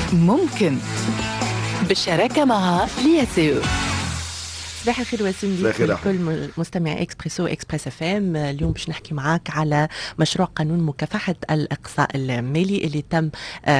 ممكن بالشراكة مع لياسيو. صباح الخير وسيم لكل مستمعي اكسبريسو اكسبريس اف ام. اليوم باش نحكي معاك على مشروع قانون مكافحة الإقصاء المالي اللي تم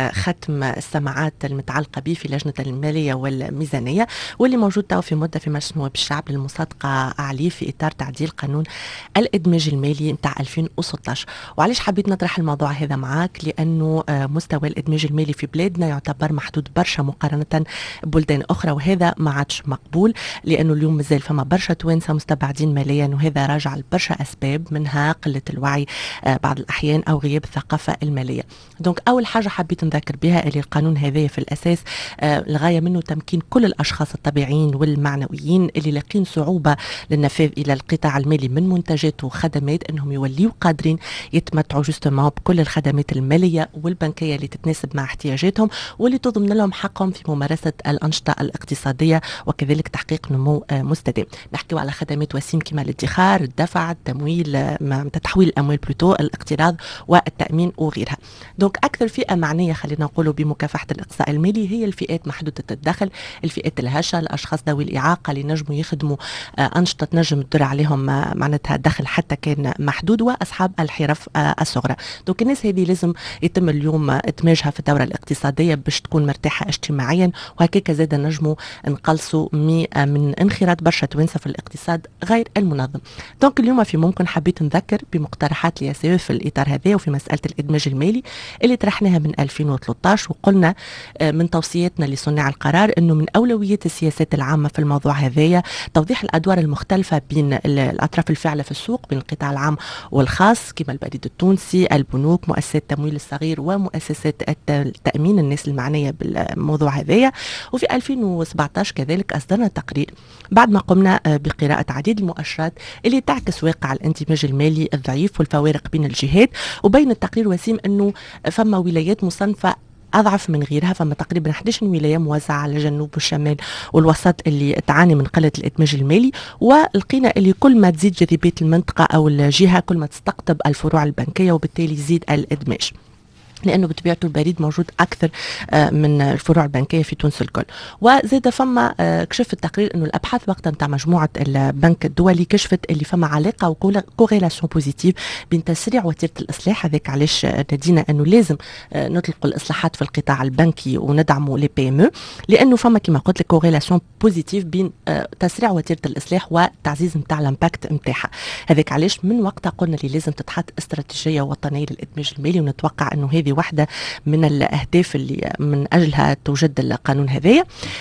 ختم السماعات المتعلقة به في لجنة المالية والميزانية، واللي موجود تو في مدة في مجلس نواب الشعب للمصادقة عليه في إطار تعديل قانون الإدماج المالي نتاع 2016. وعلاش حبيت نطرح الموضوع هذا معاك؟ لأنه مستوى الإدماج المالي في بلادنا يعتبر محدود برشا مقارنة ببلدان أخرى، وهذا ما عادش مقبول، لأنه اليوم مازال فما برشا توانسة مستبعدين ماليا، وهذا راجع لبرشا أسباب، منها قلة الوعي بعض الأحيان أو غياب الثقافة المالية. دونك أول حاجة حبيت نذكر بها اللي القانون هذا في الأساس الغاية منه تمكين كل الأشخاص الطبيعيين والمعنويين اللي لاقين صعوبة للنفاذ إلى القطاع المالي من منتجات وخدمات أنهم يوليوا قادرين يتمتعوا جستما بكل الخدمات المالية والبنكية اللي تتناسب مع احتياجاتهم، واللي تضمن لهم حقهم في ممارسة الأنشطة الاقتصادية وكذلك تحقيق نمو مستدام. نحكيو على خدمات وسيم كما الادخار، الدفع، التمويل، تحويل الاموال بلوتو، الاقتراض والتامين وغيرها. دونك اكثر فئه معنيه خلينا نقولوا بمكافحه الاقصاء المالي هي الفئات محدوده الدخل، الفئات الهشه، الاشخاص ذوي الاعاقه اللي نجموا يخدموا انشطه تنجم تدر عليهم معناتها دخل حتى كان محدود، واصحاب الحرف الصغرى. دونك الناس هذه لازم يتم اليوم ادماجها في الدوره الاقتصاديه باش تكون مرتاحه اجتماعيا، وهكاك زاد نجموا نقلصوا من انخراط برشا توانسة في الاقتصاد غير المنظم. دونك اليوم في ممكن حبيت نذكر بمقترحات لياسيو في الإطار هذا وفي مسألة الإدماج المالي اللي طرحناها من 2013، وقلنا من توصياتنا لصناع القرار أنه من أولويات السياسات العامة في الموضوع هذايا توضيح الأدوار المختلفة بين الأطراف الفاعلة في السوق، بين القطاع العام والخاص كما البريد التونسي، البنوك، مؤسسات التمويل الصغير ومؤسسات التأمين، الناس المعنية بالموضوع هذايا. وفي 2017 كذلك أصدرنا تقرير بعد ما قمنا بقراءة عديد المؤشرات اللي تعكس واقع الاندماج المالي الضعيف والفوارق بين الجهات، وبين التقرير وسيم أنه فما ولايات مصنفة أضعف من غيرها، فما تقريبا 11 ولاية موزعة على الجنوب والشمال والوسط اللي تعاني من قلة الإدماج المالي، ولقينا اللي كل ما تزيد جاذبية المنطقة أو الجهة كل ما تستقطب الفروع البنكية وبالتالي يزيد الإدماج، لأنه بطبيعته البريد موجود أكثر من الفروع البنكية في تونس الكل. وزاد فما كشف التقرير أنه الأبحاث وقتا نتاع مجموعة البنك الدولي كشفت اللي فما علاقة وكوريلاسيون بوزيتيف بين تسريع وتيرة الإصلاح. هذاك علاش نادينا أنه لازم نطلقوا الإصلاحات في القطاع البنكي وندعموا لي بي ام او، لأنه فما كما قلت لك كوريلاسيون بوزيتيف بين تسريع وتيرة الإصلاح وتعزيز نتاع الامباكت نتاعها. هذاك علاش من وقتها قلنا اللي لازم تتحط استراتيجية وطنية للإدماج المالي، ونتوقع أنه هذه واحدة من الأهداف اللي من أجلها توجد القانون هذايا.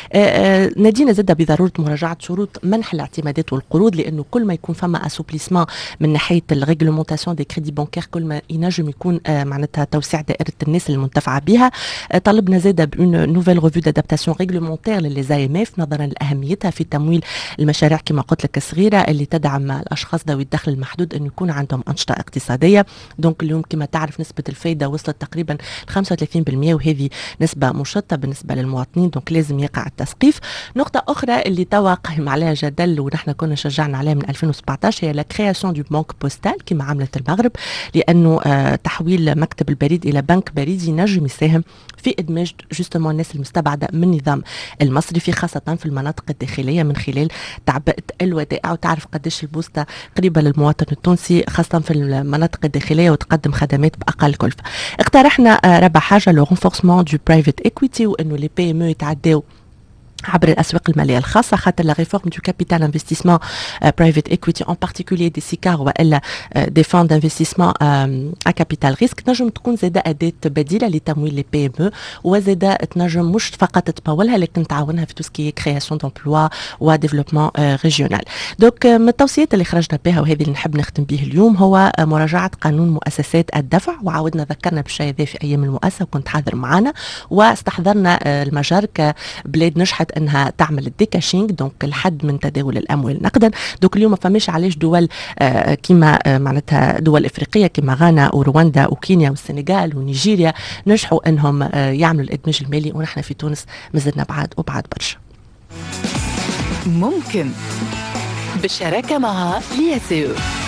نادينا زاد بضرورة مراجعة شروط منح الاعتمادات والقروض، لأنه كل ما يكون فما اسوبليسمون من ناحية الريغلومونتاسيون دي كريدي بانكير كل ما ينجم يكون معناتها توسيع دائرة الناس المنتفعة بها. طلبنا زاد بأون نوفيل ريفيو دادابتاسيون ريغلومونتير للزي ام اف نظرا لأهميتها في تمويل المشاريع كما قلت لك الصغيرة اللي تدعم الأشخاص ذوي الدخل المحدود أن يكون عندهم أنشطة اقتصادية. دونك اليوم كما تعرف نسبة الفايدة وصلت تقريبا 35%، وهذه نسبة مشطة بالنسبة للمواطنين، دونك لازم يقع التسقيف. نقطة أخرى اللي توا قائم عليها جدل ونحن كنا شجعنا عليها من 2017 هي لا كرياسيون دو بنك بوستال كما عملت المغرب، لأنه تحويل مكتب البريد إلى بنك بريدي نجم يساهم في إدماج جوستمون الناس المستبعدة من النظام المصرفي، خاصة في المناطق الداخلية من خلال تعبئة الودائع. وتعرف قديش البوسطة قريبة للمواطن التونسي خاصة في المناطق الداخلية وتقدم خدمات بأقل كلفة. اقترحنا رابع حاجة لو رونفورسمون دو برايفت ايكويتي، وانه لي بي ام او يتعداو عبر الأسواق المالية الخاصة، خاطر لا ريفورم دو كابيتال انفستيسمون برايفت ايكويتي ان بارتيكولير دي سيكار والا دي فون دانفستيسمون ا كابيتال ريسك تنجم تكون زاده أداة بديلة لتمويل لي بي ام او، وزاده تنجم مش فقط تمولها لكن تعاونها في توسكي كرياسيون دومبلوا وديفلوبمون ريجيونال. دونك من التوصيات اللي خرجنا بها وهذه اللي نحب نختم به اليوم هو مراجعة قانون مؤسسات الدفع، وعاودنا ذكرنا بالشيء هذا في أيام المؤسسة وكنت حاضر معنا، واستحضرنا المجر كبلاد نجحت انها تعمل الديكاشينج دونك الحد من تداول الاموال نقدا. دونك اليوم ما فماش علاش دول كيما معناتها دول افريقيه كيما غانا ورواندا وكينيا والسنغال ونيجيريا نجحوا انهم يعملوا الادماج المالي، ونحن في تونس مازلنا بعاد برشا. ممكن بالشراكه مع لياسيو.